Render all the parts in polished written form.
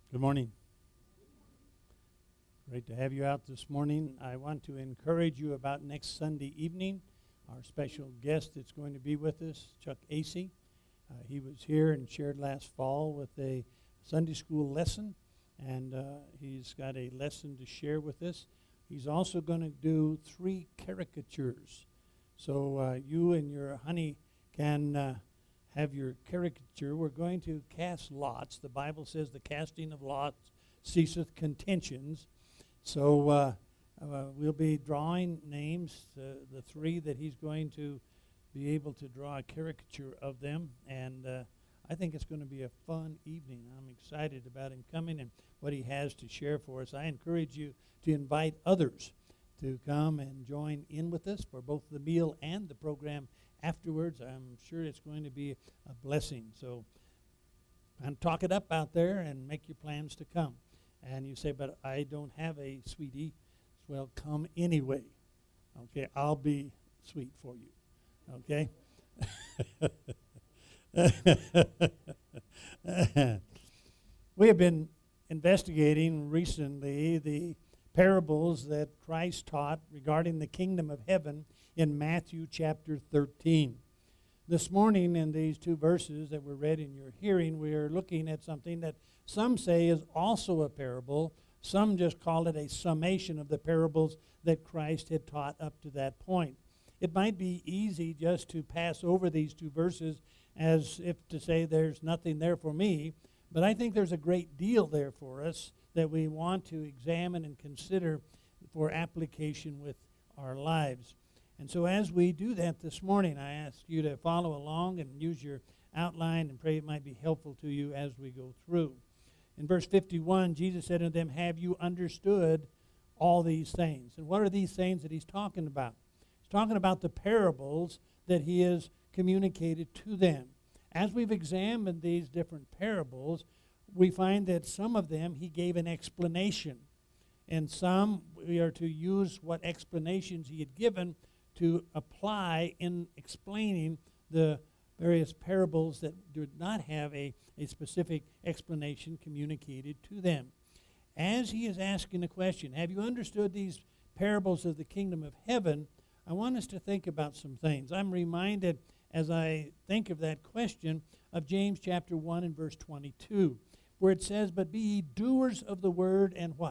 Good morning. Great to have you out this morning. I want to encourage you about next Sunday evening. Our special guest that's going to be with us, Chuck Acey. He was here and shared last fall with a Sunday school lesson, and he's got a lesson to share with us. He's also going to do 3 caricatures. So you and your honey can have your caricature. We're going to cast lots. The Bible says the casting of lots ceaseth contentions. So we'll be drawing names, the 3 that he's going to be able to draw a caricature of them. And I think it's going to be a fun evening. I'm excited about him coming and what he has to share for us. I encourage you to invite others to come and join in with us for both the meal and the program afterwards. I'm sure it's going to be a blessing. So and talk it up out there and make your plans to come. And you say, but I don't have a sweetie. Well, come anyway. Okay, I'll be sweet for you. Okay? We have been investigating recently the parables that Christ taught regarding the kingdom of heaven in Matthew chapter 13. This morning in these 2 verses that were read in your hearing, we are looking at something that some say is also a parable. Some just call it a summation of the parables that Christ had taught up to that point. It might be easy just to pass over these 2 verses as if to say there's nothing there for me, but I think there's a great deal there for us that we want to examine and consider for application with our lives. And so as we do that this morning, I ask you to follow along and use your outline and pray it might be helpful to you as we go through. In verse 51, Jesus said unto them, have you understood all these things? And what are these things that he's talking about? He's talking about the parables that he has communicated to them. As we've examined these different parables, we find that some of them he gave an explanation. And some we are to use what explanations he had given to apply in explaining the various parables that did not have a specific explanation communicated to them. As he is asking the question, have you understood these parables of the kingdom of heaven? I want us to think about some things. I'm reminded as I think of that question of James chapter 1 and verse 22, where it says, but be ye doers of the word and what?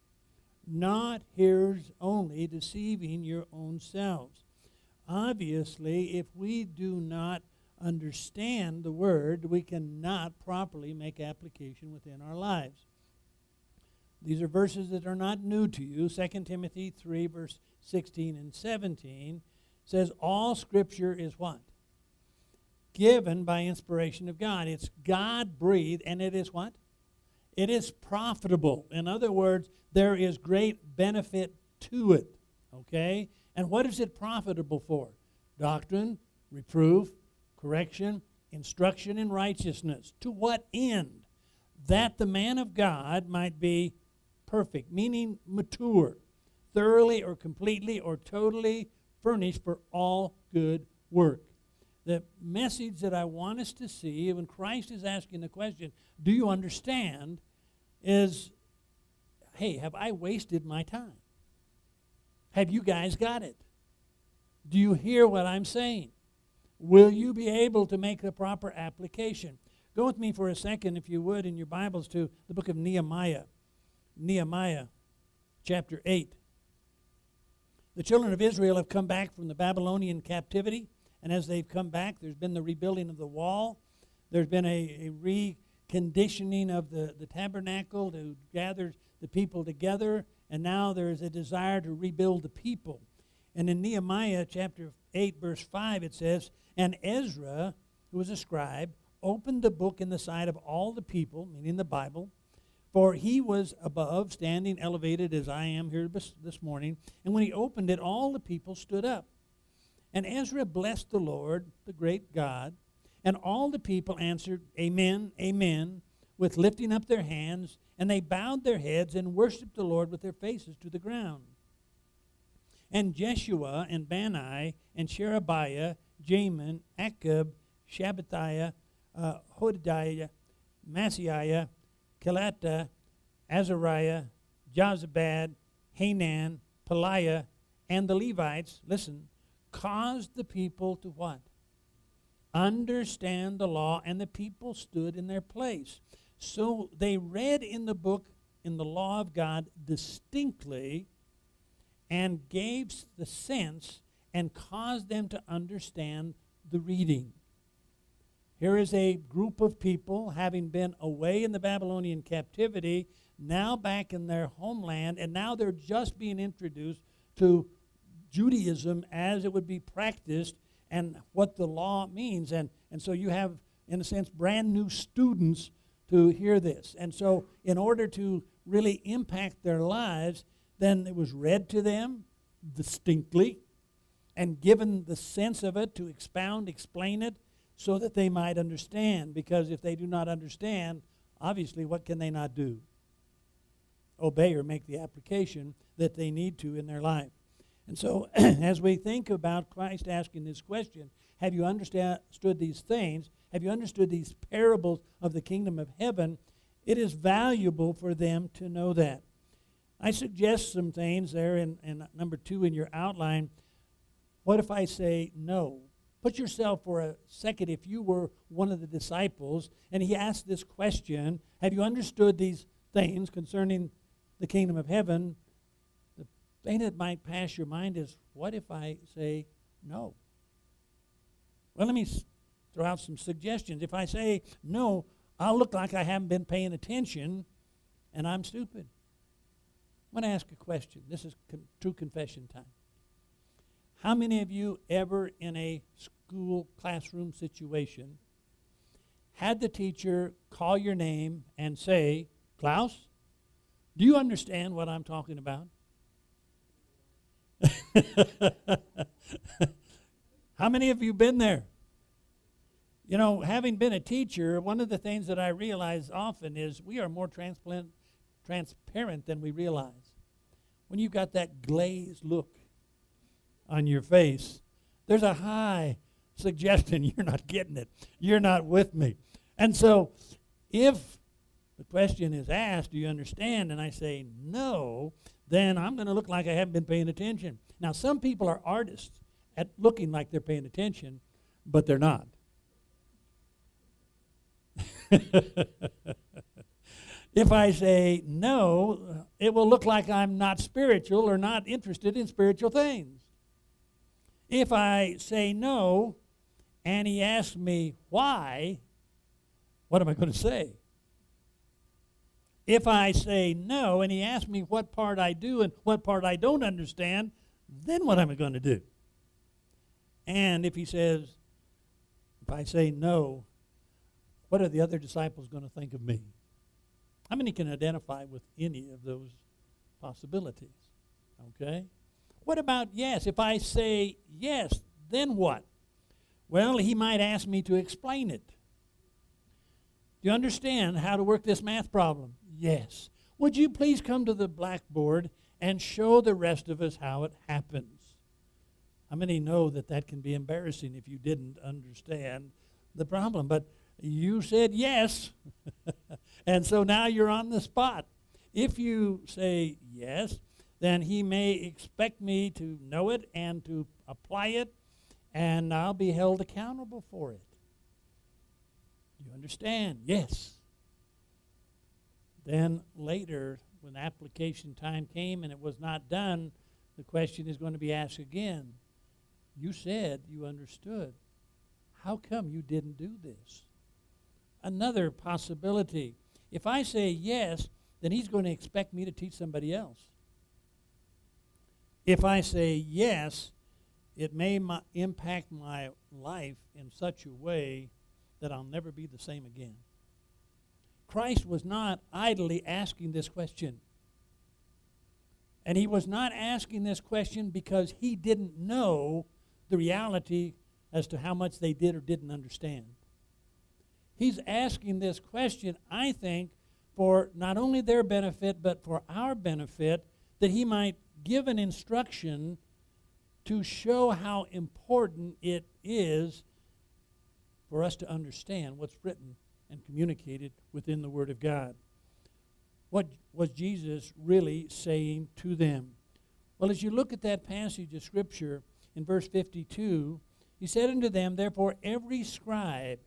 Not hearers only, deceiving your own selves. Obviously, if we do not understand the word, we cannot properly make application within our lives. These are verses that are not new to you. 2 Timothy 3, verse 16 and 17 says, all Scripture is what? Given by inspiration of God. It's God-breathed, and it is what? It is profitable. In other words, there is great benefit to it. Okay? And what is it profitable for? Doctrine, reproof, correction, instruction in righteousness. To what end? That the man of God might be perfect, meaning mature, thoroughly or completely or totally furnished for all good work. The message that I want us to see when Christ is asking the question, do you understand, is, hey, have I wasted my time? Have you guys got it? Do you hear what I'm saying? Will you be able to make the proper application? Go with me for a second, if you would, in your Bibles to the book of Nehemiah. Nehemiah chapter 8. The children of Israel have come back from the Babylonian captivity, and as they've come back, there's been the rebuilding of the wall. There's been a reconditioning of the tabernacle to gather the people together, and now there is a desire to rebuild the people. And in Nehemiah chapter 8, verse 5, it says, and Ezra, who was a scribe, opened the book in the sight of all the people, meaning the Bible, for he was above, standing elevated as I am here this morning. And when he opened it, all the people stood up. And Ezra blessed the Lord, the great God, and all the people answered, amen, amen, with lifting up their hands, and they bowed their heads and worshipped the Lord with their faces to the ground. And Jeshua and Bani and Sherebiah, Jamin, Akab, Shabbathiah, Hodiah, Maaseiah, Kelata, Azariah, Jozabad, Hanan, Peliah, and the Levites, listen, caused the people to what? Understand the law, and the people stood in their place. So they read in the book, in the law of God, distinctly, and gave the sense and caused them to understand the reading. Here is a group of people having been away in the Babylonian captivity, now back in their homeland, and now they're just being introduced to Judaism as it would be practiced and what the law means. And so you have, in a sense, brand new students to hear this. And so in order to really impact their lives, then it was read to them distinctly and given the sense of it to expound, explain it, so that they might understand. Because if they do not understand, obviously, what can they not do? Obey or make the application that they need to in their life. And so as we think about Christ asking this question, have you understood these things? Have you understood these parables of the kingdom of heaven? It is valuable for them to know that. I suggest some things there in number 2 in your outline. What if I say no? Put yourself for a second, if you were one of the disciples, and he asked this question, have you understood these things concerning the kingdom of heaven? The thing that might pass your mind is, what if I say no? Well, let me throw out some suggestions. If I say no, I'll look like I haven't been paying attention, and I'm stupid. I want to ask a question. This is true confession time. How many of you ever in a school classroom situation had the teacher call your name and say, Klaus, do you understand what I'm talking about? How many of you been there? You know, having been a teacher, one of the things that I realize often is we are more transparent than we realize. When you've got that glazed look on your face, there's a high suggestion you're not getting it. You're not with me. And so if the question is asked, do you understand? And I say no, then I'm going to look like I haven't been paying attention. Now, some people are artists at looking like they're paying attention, but they're not. If I say no, it will look like I'm not spiritual or not interested in spiritual things. If I say no, and he asks me why, what am I going to say? If I say no, and he asks me what part I do and what part I don't understand, then what am I going to do? And if he says, if I say no, what are the other disciples going to think of me? How many can identify with any of those possibilities? Okay? What about yes? If I say yes, then what? Well, he might ask me to explain it. Do you understand how to work this math problem? Yes. Would you please come to the blackboard and show the rest of us how it happens? How many know that that can be embarrassing if you didn't understand the problem? But you said yes, and so now you're on the spot. If you say yes, then he may expect me to know it and to apply it, and I'll be held accountable for it. Do you understand? Yes. Then later, when application time came and it was not done, the question is going to be asked again. You said you understood. How come you didn't do this? Another possibility. If I say yes, then he's going to expect me to teach somebody else. If I say yes, it may impact my life in such a way that I'll never be the same again. Christ was not idly asking this question. And he was not asking this question because he didn't know the reality as to how much they did or didn't understand. He's asking this question, I think, for not only their benefit, but for our benefit, that he might give an instruction to show how important it is for us to understand what's written and communicated within the Word of God. what was Jesus really saying to them? Well, as you look at that passage of Scripture in verse 52, he said unto them, therefore every scribe.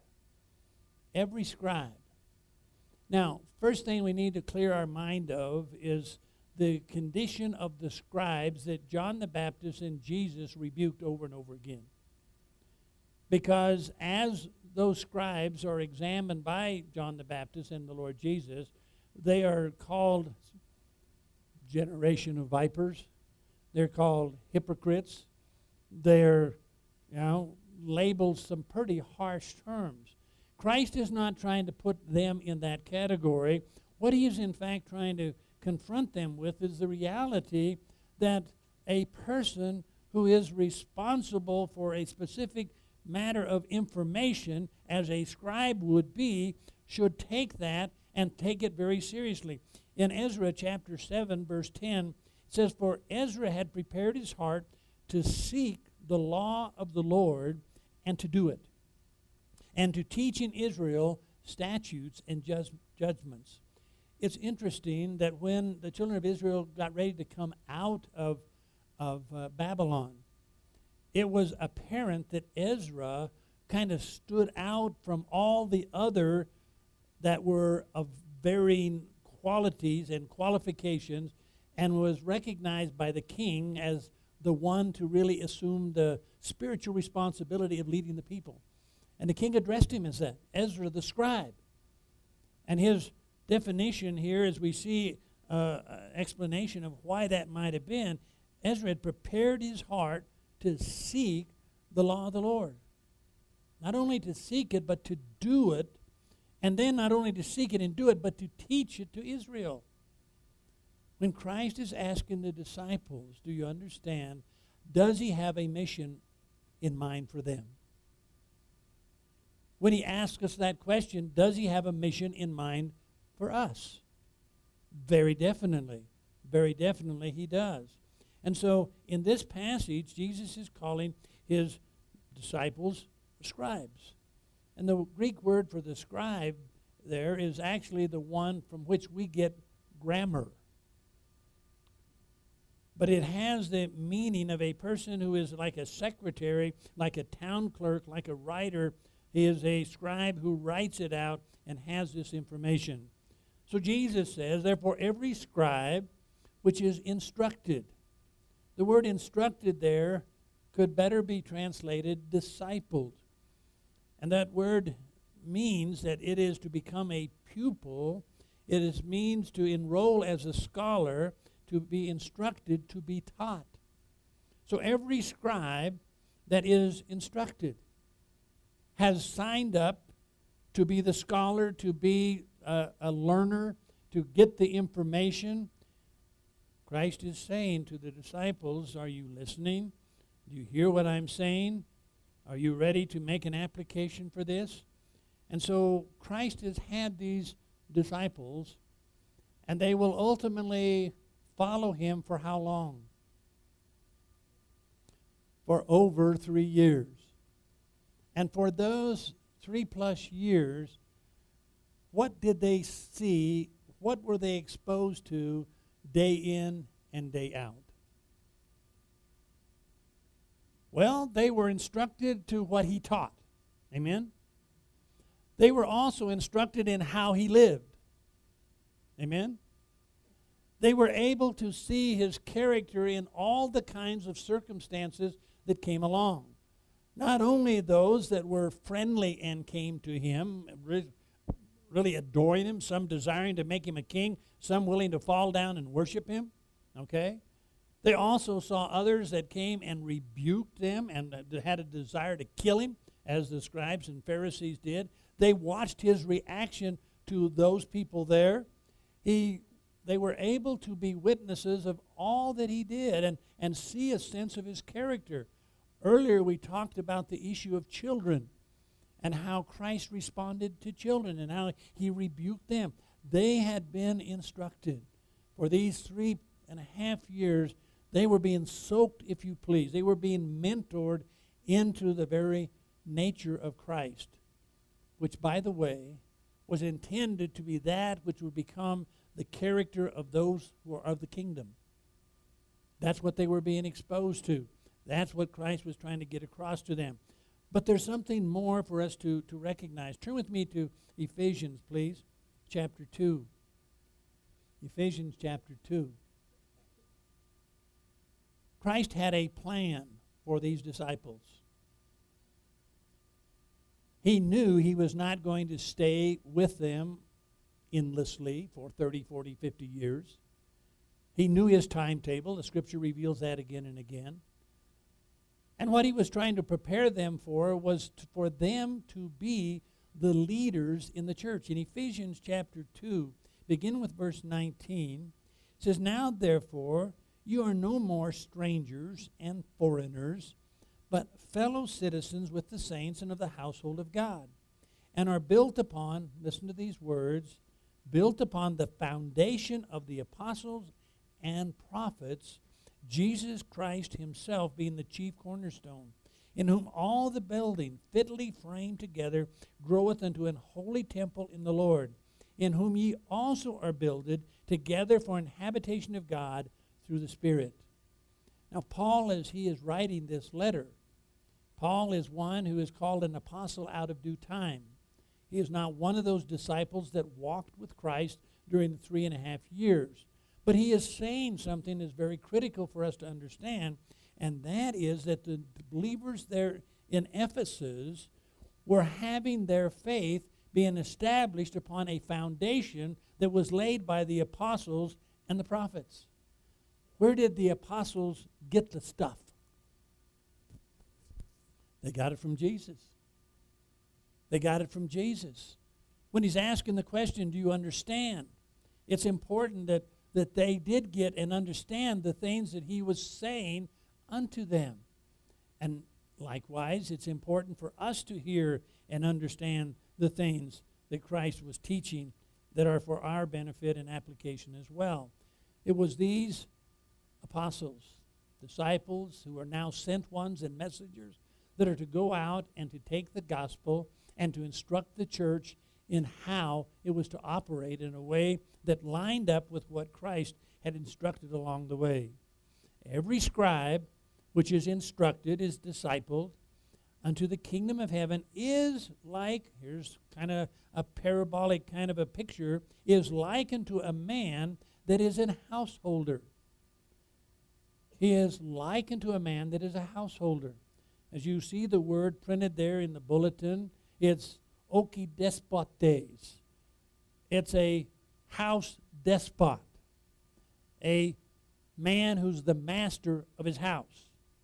Now, first thing we need to clear our mind of is the condition of the scribes that John the Baptist and Jesus rebuked over and over again. Because as those scribes are examined by John the Baptist and the Lord Jesus, they are called generation of vipers. They're called hypocrites. They're, labeled some pretty harsh terms. Christ is not trying to put them in that category. What he is in fact trying to confront them with is the reality that a person who is responsible for a specific matter of information, as a scribe would be, should take that and take it very seriously. In Ezra chapter 7, verse 10, it says, for Ezra had prepared his heart to seek the law of the Lord and to do it, and to teach in Israel statutes and judgments. It's interesting that when the children of Israel got ready to come out of Babylon, it was apparent that Ezra kind of stood out from all the other that were of varying qualities and qualifications, and was recognized by the king as the one to really assume the spiritual responsibility of leading the people. And the king addressed him as that, Ezra the scribe. And his definition here, as we see explanation of why that might have been, Ezra had prepared his heart to seek the law of the Lord. Not only to seek it, but to do it. And then not only to seek it and do it, but to teach it to Israel. When Christ is asking the disciples, do you understand, does he have a mission in mind for them? When he asks us that question, does he have a mission in mind for us? Very definitely. Very definitely he does. And so in this passage, Jesus is calling his disciples scribes. And the Greek word for the scribe there is actually the one from which we get grammar. But it has the meaning of a person who is like a secretary, like a town clerk, like a writer. He is a scribe who writes it out and has this information. So Jesus says, therefore every scribe which is instructed. The word instructed there could better be translated discipled. And that word means that it is to become a pupil. It means to enroll as a scholar, to be instructed, to be taught. So every scribe that is instructed has signed up to be the scholar, to be a learner, to get the information. Christ is saying to the disciples, are you listening? Do you hear what I'm saying? Are you ready to make an application for this? And so Christ has had these disciples, and they will ultimately follow him for how long? For over 3 years. And for those 3+ years, what did they see? What were they exposed to day in and day out? Well, they were instructed to what he taught. Amen? They were also instructed in how he lived. Amen? They were able to see his character in all the kinds of circumstances that came along. Not only those that were friendly and came to him, really adoring him, some desiring to make him a king, some willing to fall down and worship him. Okay? They also saw others that came and rebuked them and had a desire to kill him, as the scribes and Pharisees did. They watched his reaction to those people there. They were able to be witnesses of all that he did and see a sense of his character. Earlier we talked about the issue of children and how Christ responded to children and how he rebuked them. They had been instructed. For these 3.5 years, they were being soaked, if you please. They were being mentored into the very nature of Christ, which, by the way, was intended to be that which would become the character of those who are of the kingdom. That's what they were being exposed to. That's what Christ was trying to get across to them. But there's something more for us to recognize. Turn with me to Ephesians, please, chapter 2. Ephesians chapter 2. Christ had a plan for these disciples. He knew he was not going to stay with them endlessly for 30, 40, 50 years. He knew his timetable. The Scripture reveals that again and again. And what he was trying to prepare them for was for them to be the leaders in the church. In Ephesians chapter 2, begin with verse 19, it says, "Now therefore you are no more strangers and foreigners, but fellow citizens with the saints and of the household of God, and are built upon," listen to these words, "built upon the foundation of the apostles and prophets, Jesus Christ himself being the chief cornerstone, in whom all the building fitly framed together groweth unto an holy temple in the Lord, in whom ye also are builded together for an habitation of God through the Spirit." Now Paul, as he is writing this letter, Paul is one who is called an apostle out of due time. He is not one of those disciples that walked with Christ during the 3.5 years. But he is saying something that's very critical for us to understand, and that is that the believers there in Ephesus were having their faith being established upon a foundation that was laid by the apostles and the prophets. Where did the apostles get the stuff? They got it from Jesus. They got it from Jesus. When he's asking the question, do you understand? It's important that they did get and understand the things that he was saying unto them. And likewise, it's important for us to hear and understand the things that Christ was teaching that are for our benefit and application as well. It was these apostles, disciples, who are now sent ones and messengers that are to go out and to take the gospel and to instruct the church in how it was to operate in a way that lined up with what Christ had instructed along the way. Every scribe which is instructed, is discipled, unto the kingdom of heaven is like, here's kind of a parabolic kind of a picture, is like unto a man that is an householder. He is like unto a man that is a householder. As you see the word printed there in the bulletin, it's okidespotes. It's a house despot, a man who's the master of his house.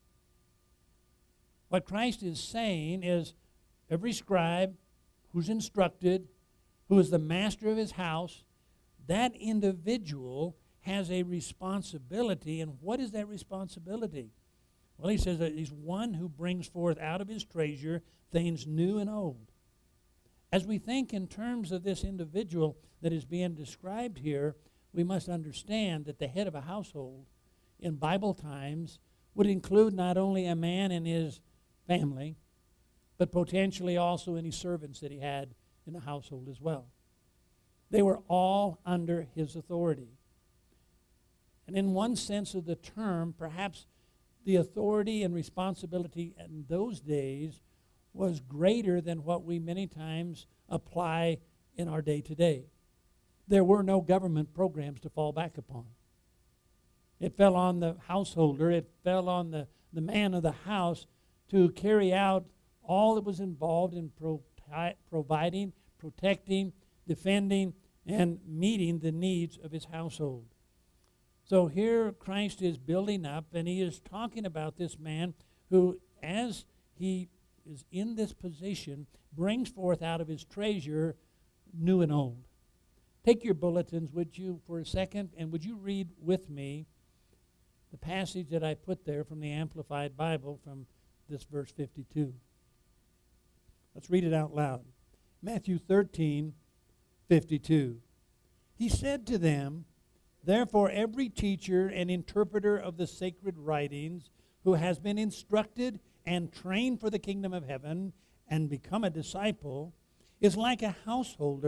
What Christ is saying is every scribe who's instructed, who is the master of his house, that individual has a responsibility. And what is that responsibility? Well, he says that he's one who brings forth out of his treasure things new and old. As we think in terms of this individual that is being described here, we must understand that the head of a household in Bible times would include not only a man and his family, but potentially also any servants that he had in the household as well. They were all under his authority. And in one sense of the term, perhaps the authority and responsibility in those days was greater than what we many times apply in our day today. There were no government programs to fall back upon. It fell on the householder, it fell on the man of the house to carry out all that was involved in providing, protecting, defending, and meeting the needs of his household. So here Christ is building up, and he is talking about this man who, as he is in this position, brings forth out of his treasure new and old. Take your bulletins, would you, for a second, and would you read with me the passage that I put there from the Amplified Bible from this verse 52. Let's read it out loud. Matthew 13:52. He said to them, "Therefore every teacher and interpreter of the sacred writings who has been instructed and trained for the kingdom of heaven and become a disciple is like a householder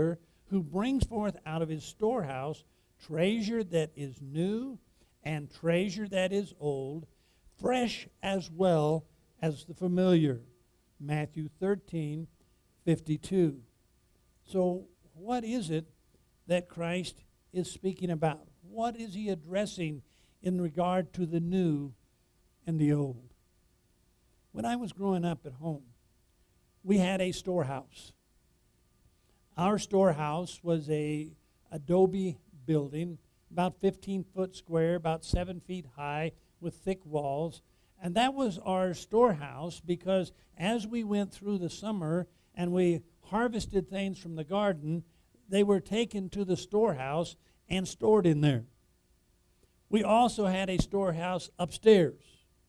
who brings forth out of his storehouse treasure that is new and treasure that is old, fresh as well as the familiar. Matthew 13:52. So what is it that Christ is speaking about? What is he addressing in regard to the new and the old? When I was growing up at home, we had a storehouse. Our storehouse was a adobe building, about 15 foot square, about 7 feet high, with thick walls. And that was our storehouse because as we went through the summer and we harvested things from the garden, they were taken to the storehouse and stored in there. We also had a storehouse upstairs.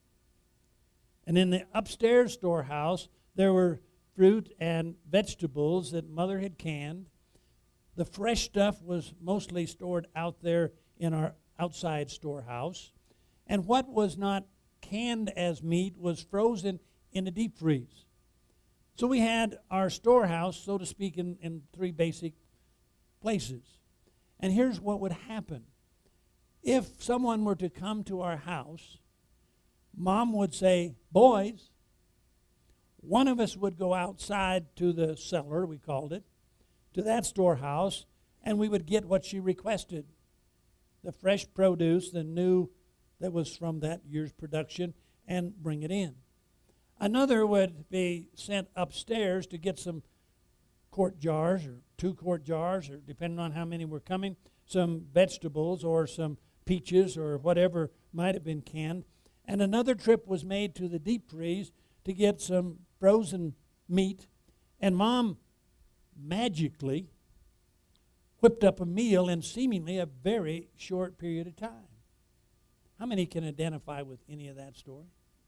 And in the upstairs storehouse, there were fruit and vegetables that Mother had canned. The fresh stuff was mostly stored out there in our outside storehouse. And what was not canned as meat was frozen in a deep freeze. So we had our storehouse, so to speak, in three basic places. And here's what would happen. If someone were to come to our house, Mom would say, "Boys," one of us would go outside to the cellar, we called it, to that storehouse, and we would get what she requested. The fresh produce, the new that was from that year's production, and bring it in. Another would be sent upstairs to get some quart jars or 2 quart jars, or depending on how many were coming, some vegetables or some peaches or whatever might have been canned. And another trip was made to the deep freeze to get some frozen meat. And Mom magically whipped up a meal in seemingly a very short period of time. How many can identify with any of that story?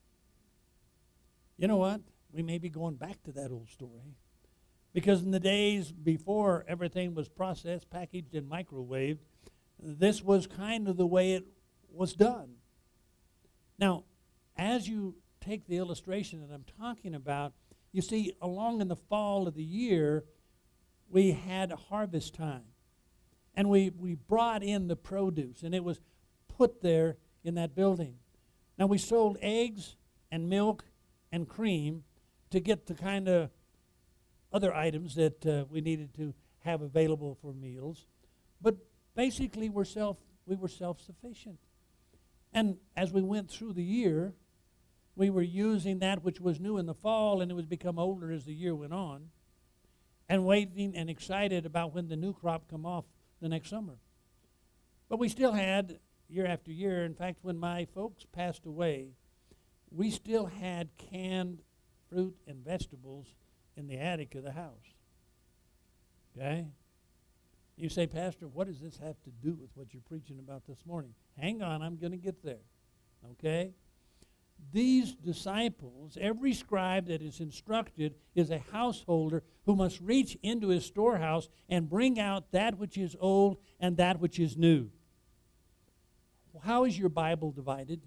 You know what? We may be going back to that old story. Because in the days before everything was processed, packaged, and microwaved, this was kind of the way it was done. Now, as you take the illustration that I'm talking about, you see, along in the fall of the year, we had a harvest time. And we brought in the produce, and it was put there in that building. Now, we sold eggs and milk and cream to get the kind of other items that we needed to have available for meals. But basically, we were self-sufficient. And as we went through the year, we were using that which was new in the fall, and it was become older as the year went on, and waiting and excited about when the new crop come off the next summer. But we still had, year after year, in fact, when my folks passed away, we still had canned fruit and vegetables in the attic of the house. Okay? You say, "Pastor, what does this have to do with what you're preaching about this morning?" Hang on, I'm going to get there. Okay? These disciples, every scribe that is instructed is a householder who must reach into his storehouse and bring out that which is old and that which is new. How is your Bible divided?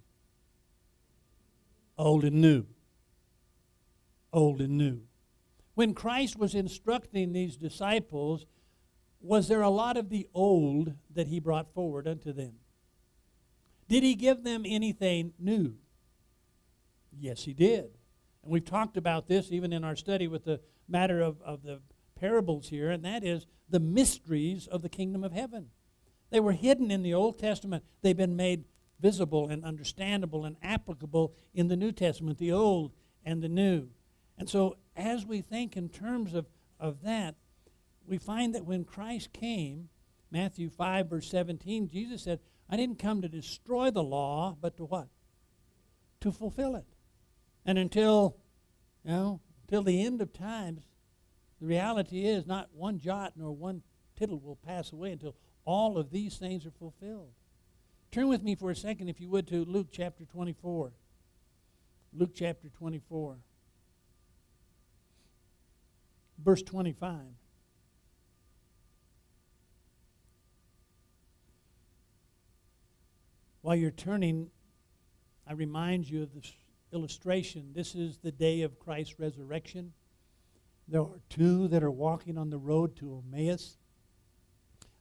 Old and new. Old and new. When Christ was instructing these disciples, was there a lot of the old that he brought forward unto them? Did he give them anything new? Yes, he did. And we've talked about this even in our study with the matter of the parables here, and that is the mysteries of the kingdom of heaven. They were hidden in the Old Testament. They've been made visible and understandable and applicable in the New Testament, the Old and the New. And so as we think in terms of that, we find that when Christ came, Matthew 5, verse 17, Jesus said, "I didn't come to destroy the law, but to what? To fulfill it." And until the end of times, the reality is not one jot nor one tittle will pass away until all of these things are fulfilled. Turn with me for a second, if you would, to Luke chapter 24. Luke chapter 24. Verse 25. While you're turning, I remind you of this illustration. This is the day of Christ's resurrection. There are two that are walking on the road to Emmaus.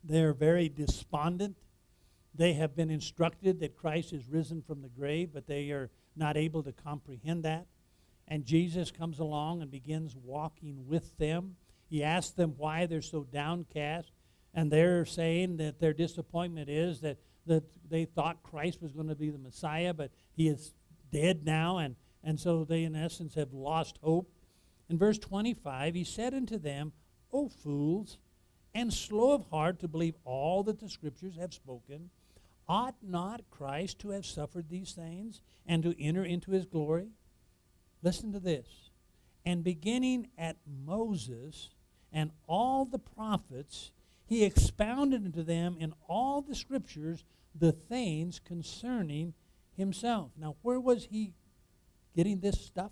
They're very despondent. They have been instructed that Christ is risen from the grave, but they are not able to comprehend that. And Jesus comes along and begins walking with them. He asks them why they're so downcast, and they're saying that their disappointment is that they thought Christ was going to be the Messiah, but he is dead now, and so they, in essence, have lost hope. In verse 25, he said unto them, O fools, and slow of heart to believe all that the Scriptures have spoken, ought not Christ to have suffered these things and to enter into his glory? Listen to this. And beginning at Moses and all the prophets, he expounded unto them in all the Scriptures the things concerning himself. Now, where was he getting this stuff?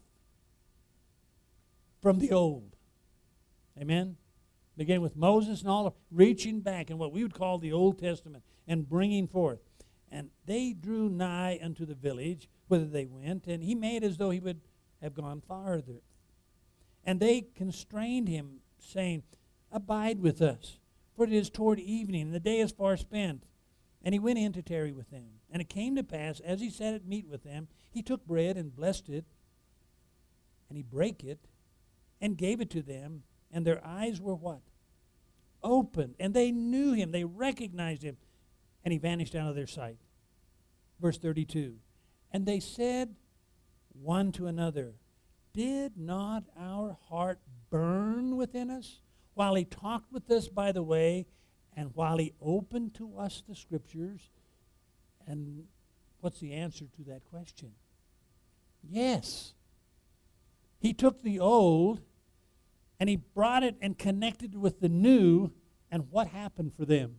From the old. Amen? Beginning with Moses and all, reaching back in what we would call the Old Testament and bringing forth. And they drew nigh unto the village, whither they went, and he made as though he would have gone farther. And they constrained him, saying, Abide with us, for it is toward evening, and the day is far spent. And he went in to tarry with them. And it came to pass, as he sat at meat with them, he took bread and blessed it, and he brake it, and gave it to them, and their eyes were what? Opened, and they knew him, they recognized him, and he vanished out of their sight. Verse 32, and they said one to another, Did not our heart burn within us while he talked with us by the way, and while he opened to us the Scriptures? And what's the answer to that question? Yes. He took the old and he brought it and connected with the new, and what happened for them?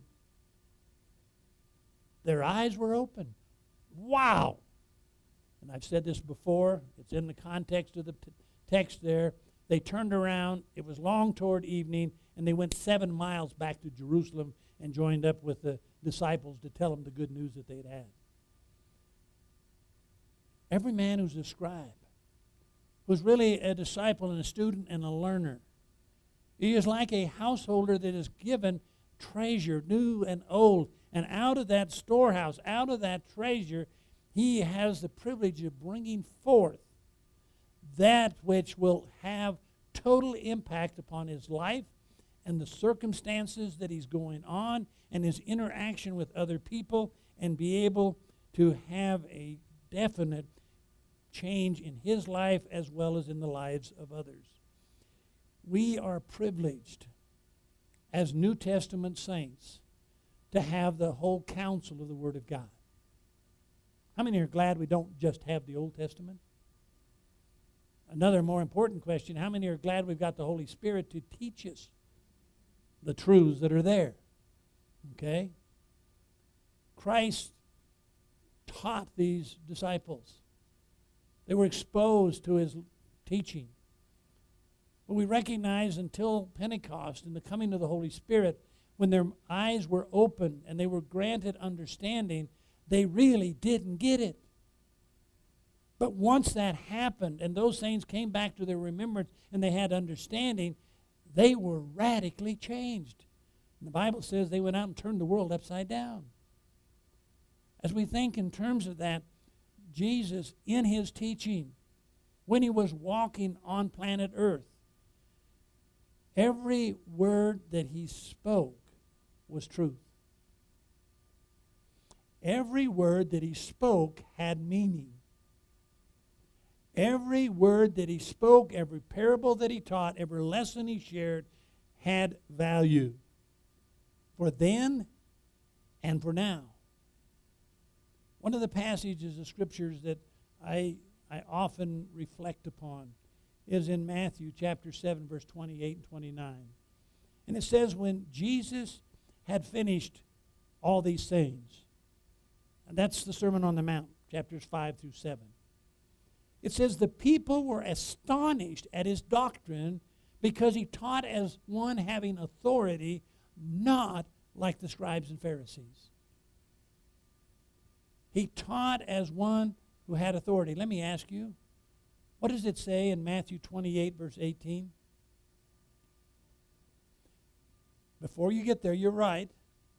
Their eyes were open. Wow! And I've said this before. It's in the context of the text there. They turned around. It was long toward evening, and they went 7 miles back to Jerusalem and joined up with the disciples to tell them the good news that they'd had. Every man who's a scribe, who's really a disciple and a student and a learner, he is like a householder that is given treasure, new and old. And out of that storehouse, out of that treasure, he has the privilege of bringing forth that which will have total impact upon his life and the circumstances that he's going on and his interaction with other people, and be able to have a definite change in his life as well as in the lives of others. We are privileged as New Testament saints to have the whole counsel of the Word of God. How many are glad we don't just have the Old Testament? Another more important question, how many are glad we've got the Holy Spirit to teach us the truths that are there? Okay? Christ taught these disciples. They were exposed to his teaching. But we recognize until Pentecost and the coming of the Holy Spirit, when their eyes were opened and they were granted understanding, they really didn't get it. But once that happened and those things came back to their remembrance and they had understanding, they were radically changed. And the Bible says they went out and turned the world upside down. As we think in terms of that, Jesus, in his teaching, when he was walking on planet Earth, every word that he spoke was truth. Every word that he spoke had meaning. Every word that he spoke, every parable that he taught, every lesson he shared had value for then and for now. One of the passages of Scriptures that I often reflect upon is in Matthew chapter 7, verse 28 and 29. And it says, when Jesus had finished all these things, and that's the Sermon on the Mount, chapters 5 through 7. It says, the people were astonished at his doctrine because he taught as one having authority, not like the scribes and Pharisees. He taught as one who had authority. Let me ask you, what does it say in Matthew 28, verse 18? Before you get there, you're right.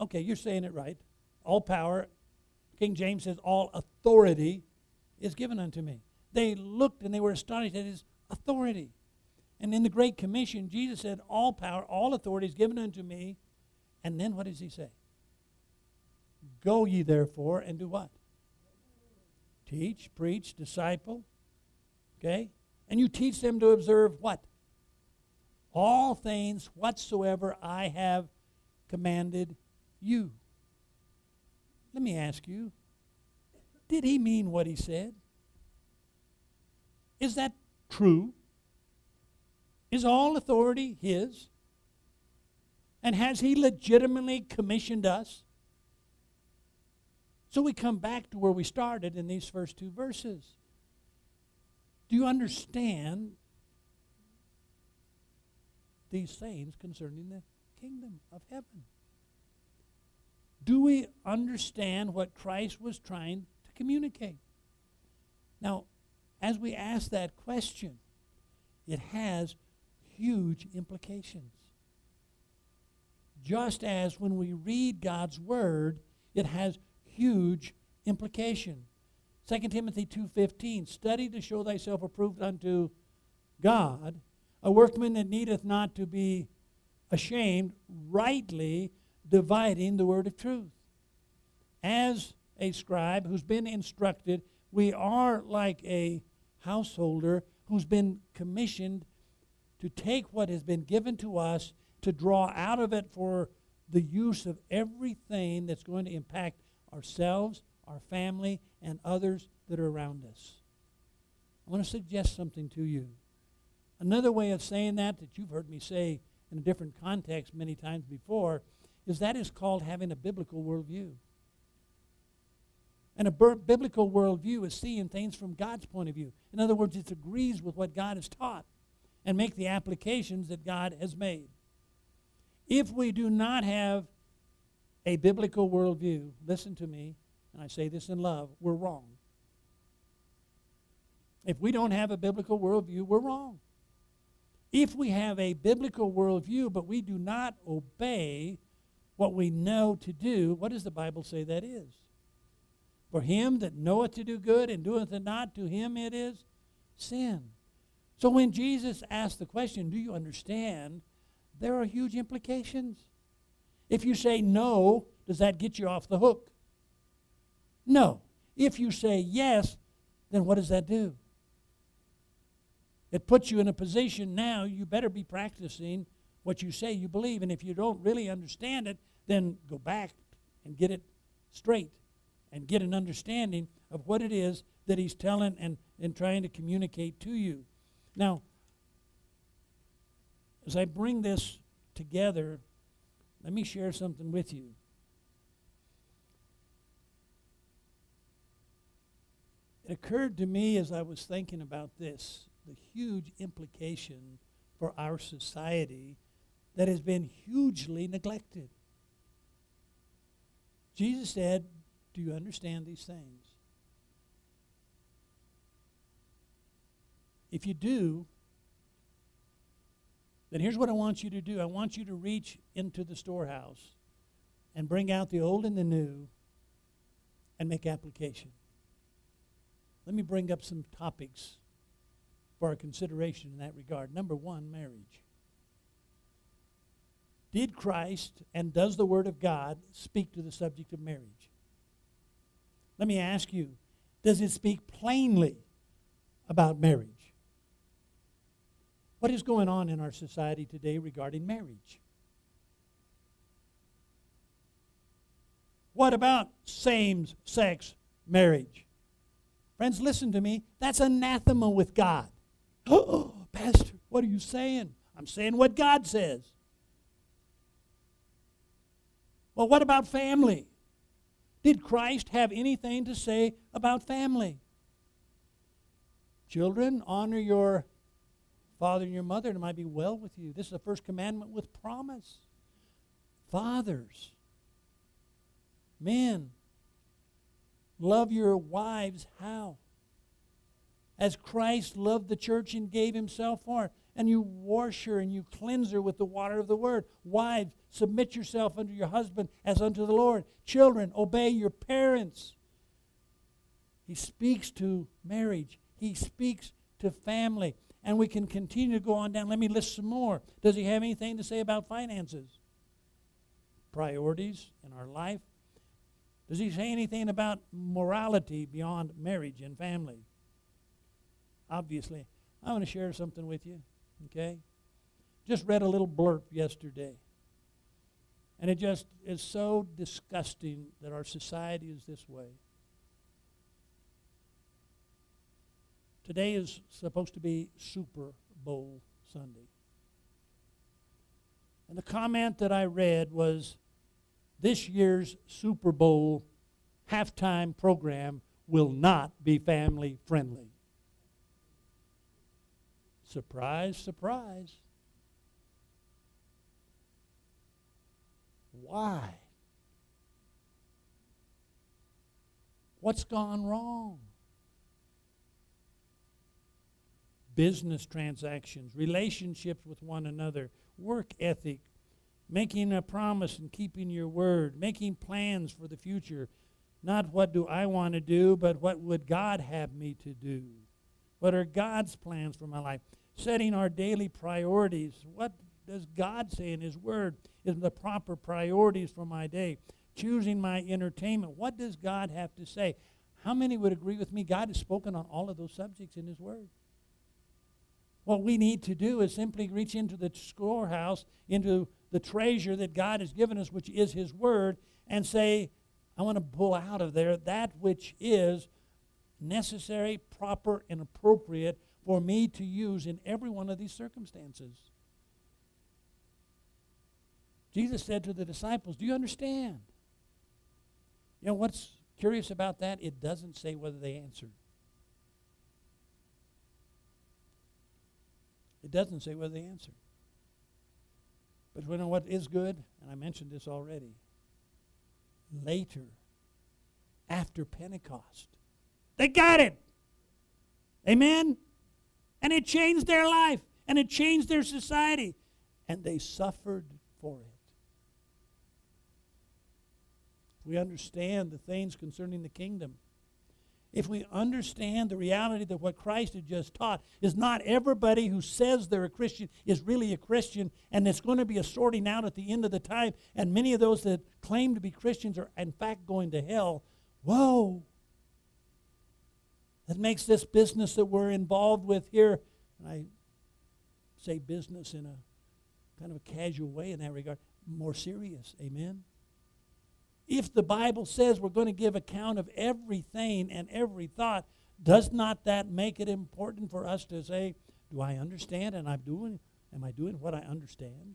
Okay, you're saying it right. All power, King James says, all authority is given unto me. They looked and they were astonished at his authority. And in the Great Commission, Jesus said, all power, all authority is given unto me. And then what does he say? Go ye therefore and do what? Teach, preach, disciple. Okay? And you teach them to observe what? All things whatsoever I have commanded you. Let me ask you, did he mean what he said? Is that true? Is all authority his? And has he legitimately commissioned us? So we come back to where we started in these first two verses. Do you understand these things concerning the kingdom of heaven? Do we understand what Christ was trying to communicate? Now, as we ask that question, it has huge implications. Just as when we read God's Word, it has huge implication. 2 Timothy 2:15, study to show thyself approved unto God, a workman that needeth not to be ashamed, rightly dividing the word of truth. As a scribe who's been instructed, we are like a householder who's been commissioned to take what has been given to us, to draw out of it for the use of everything that's going to impact ourselves, our family, and others that are around us. I want to suggest something to you. Another way of saying that you've heard me say in a different context many times before, is that is called having a biblical worldview. And a biblical worldview is seeing things from God's point of view. In other words, it agrees with what God has taught and make the applications that God has made. If we do not have a biblical worldview, listen to me, and I say this in love, we're wrong. If we don't have a biblical worldview, we're wrong. If we have a biblical worldview, but we do not obey what we know to do, what does the Bible say that is? For him that knoweth to do good and doeth it not, to him it is sin. So when Jesus asked the question, do you understand? There are huge implications. If you say no, does that get you off the hook? No. If you say yes, then what does that do? It puts you in a position now you better be practicing what you say you believe. And if you don't really understand it, then go back and get it straight and get an understanding of what it is that he's telling and trying to communicate to you. Now, as I bring this together, let me share something with you. It occurred to me as I was thinking about this, the huge implication for our society that has been hugely neglected. Jesus said, do you understand these things? If you do, then here's what I want you to do. I want you to reach into the storehouse and bring out the old and the new and make application. Let me bring up some topics for our consideration in that regard. Number one, marriage. Did Christ and does the Word of God speak to the subject of marriage? Let me ask you, does it speak plainly about marriage? What is going on in our society today regarding marriage? What about same-sex marriage? Friends, listen to me. That's anathema with God. Oh, Pastor, what are you saying? I'm saying what God says. Well, what about family? Did Christ have anything to say about family? Children, honor your father and your mother, and it might be well with you. This is the first commandment with promise. Fathers, men, love your wives how? As Christ loved the church and gave himself for it. and you wash her and you cleanse her with the water of the word. Wives, submit yourself unto your husband as unto the Lord. Children, obey your parents. He speaks to marriage. He speaks to family. And we can continue to go on down. Let me list some more. Does he have anything to say about finances? Priorities in our life? Does he say anything about morality beyond marriage and family? Obviously. I want to share something with you, okay? Just read a little blurb yesterday. And it just is so disgusting that our society is this way. Today is supposed to be Super Bowl Sunday. And the comment that I read was, this year's Super Bowl halftime program will not be family friendly. Surprise, surprise. Why? What's gone wrong? Business transactions, relationships with one another, work ethic, making a promise and keeping your word, making plans for the future. Not what do I want to do, but what would God have me to do? What are God's plans for my life? Setting our daily priorities. What does God say in His Word is the proper priorities for my day? Choosing my entertainment. What does God have to say? How many would agree with me? God has spoken on all of those subjects in His Word. What we need to do is simply reach into the storehouse, into the treasure that God has given us, which is His Word, and say, I want to pull out of there that which is necessary, proper, and appropriate for me to use in every one of these circumstances. Jesus said to the disciples, do you understand? You know what's curious about that? It doesn't say whether they answered. It doesn't say whether they answered. But you know what is good? And I mentioned this already. Later, after Pentecost, they got it. Amen? And it changed their life. And it changed their society. And they suffered for it. If we understand the things concerning the kingdom, if we understand the reality that what Christ had just taught is not everybody who says they're a Christian is really a Christian, and it's going to be a sorting out at the end of the time, and many of those that claim to be Christians are in fact going to hell. Whoa! That makes this business that we're involved with here, and I say business in a kind of a casual way in that regard, more serious. Amen? If the Bible says we're going to give account of everything and every thought, does not that make it important for us to say, do I understand and am I doing what I understand?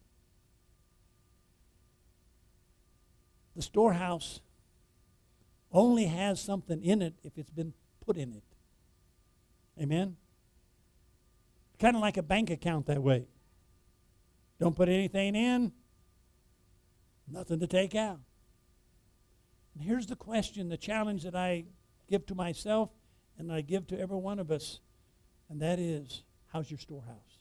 The storehouse only has something in it if it's been put in it. Amen? Kind of like a bank account that way. Don't put anything in, nothing to take out. And here's the question, the challenge that I give to myself and I give to every one of us, and that is, how's your storehouse?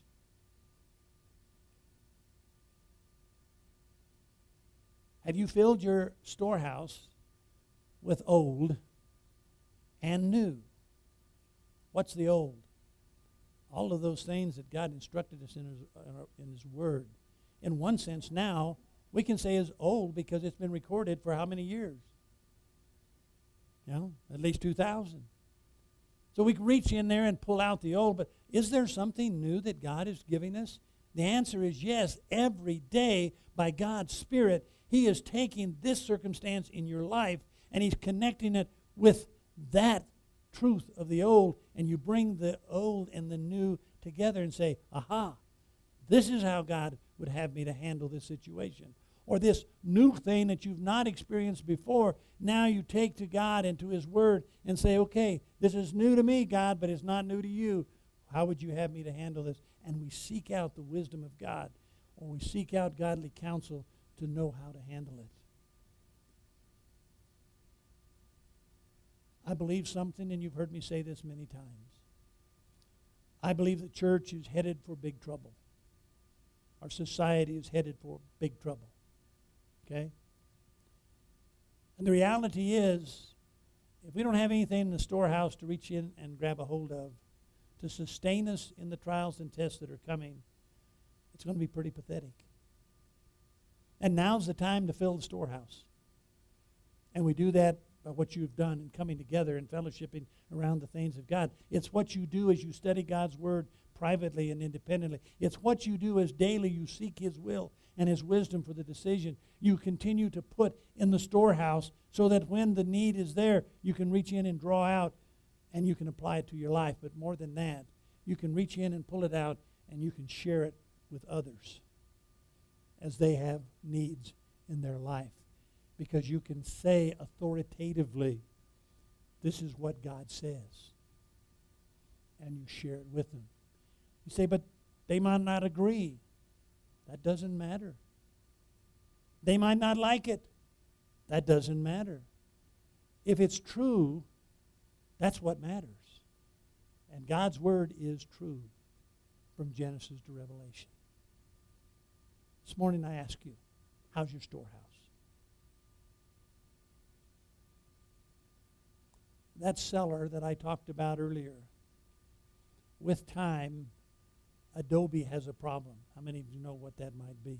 Have you filled your storehouse with old and new? What's the old? All of those things that God instructed us in His Word. In one sense now, we can say is old because it's been recorded for how many years? You know, at least 2,000. So we can reach in there and pull out the old, but is there something new that God is giving us? The answer is yes. Every day, by God's Spirit, He is taking this circumstance in your life and He's connecting it with that truth of the old, and you bring the old and the new together and say, aha, this is how God would have me to handle this situation. Or this new thing that you've not experienced before, now you take to God and to His Word and say, okay, this is new to me, God, but it's not new to you. How would you have me to handle this? And we seek out the wisdom of God, or we seek out godly counsel to know how to handle it. I believe something, and you've heard me say this many times. I believe the church is headed for big trouble. Our society is headed for big trouble. Okay? And the reality is, if we don't have anything in the storehouse to reach in and grab a hold of to sustain us in the trials and tests that are coming, it's going to be pretty pathetic. And now's the time to fill the storehouse. And we do that by what you've done in coming together and fellowshipping around the things of God. It's what you do as you study God's Word privately and independently. It's what you do as daily you seek His will and His wisdom for the decision you continue to put in the storehouse, so that when the need is there, you can reach in and draw out and you can apply it to your life. But more than that, you can reach in and pull it out and you can share it with others as they have needs in their life. Because you can say authoritatively, this is what God says. And you share it with them. You say, but they might not agree. That doesn't matter. They might not like it. That doesn't matter. If it's true, that's what matters. And God's Word is true from Genesis to Revelation. This morning I ask you, how's your storehouse? That cellar that I talked about earlier, with time, Adobe has a problem. How many of you know what that might be?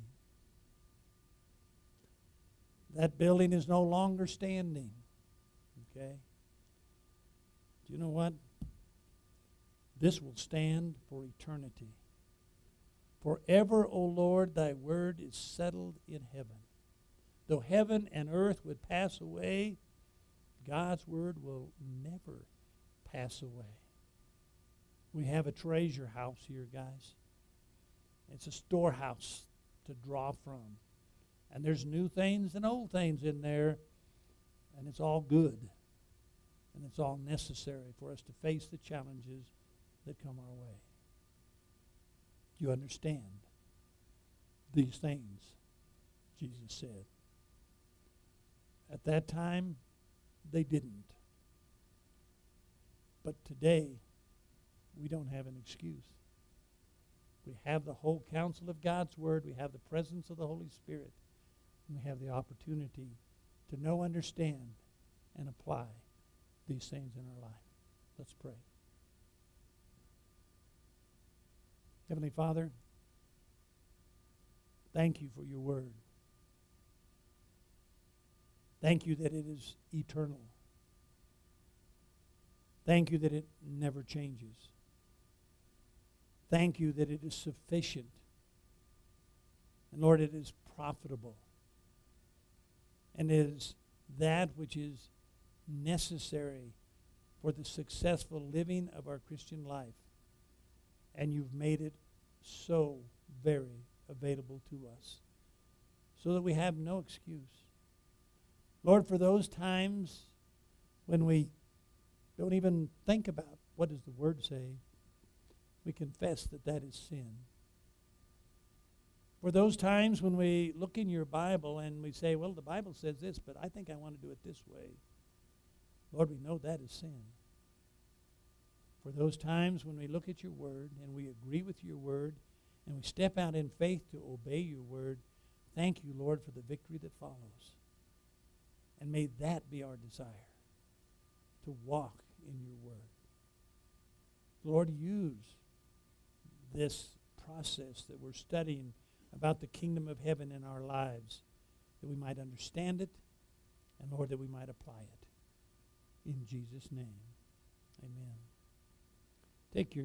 That building is no longer standing. Okay? Do you know what? This will stand for eternity. Forever, O Lord, thy word is settled in heaven. Though heaven and earth would pass away, God's word will never pass away. We have a treasure house here, guys. It's a storehouse to draw from. And there's new things and old things in there, and it's all good. And it's all necessary for us to face the challenges that come our way. Do you understand these things? Jesus said. At that time, they didn't. But today, we don't have an excuse. We have the whole counsel of God's Word. We have the presence of the Holy Spirit. And we have the opportunity to know, understand, and apply these things in our life. Let's pray. Heavenly Father, thank you for your Word. Thank you that it is eternal. Thank you that it never changes. Thank you that it is sufficient. And Lord, it is profitable. And it is that which is necessary for the successful living of our Christian life. And you've made it so very available to us, so that we have no excuse. Lord, for those times when we don't even think about what does the Word say, we confess that that is sin. For those times when we look in your Bible and we say, well, the Bible says this, but I think I want to do it this way. Lord, we know that is sin. For those times when we look at your Word and we agree with your Word and we step out in faith to obey your Word, thank you, Lord, for the victory that follows. And may that be our desire, to walk in your Word. Lord, use this process that we're studying about the kingdom of heaven in our lives, that we might understand it, and Lord, that we might apply it. In Jesus' name, amen. Take your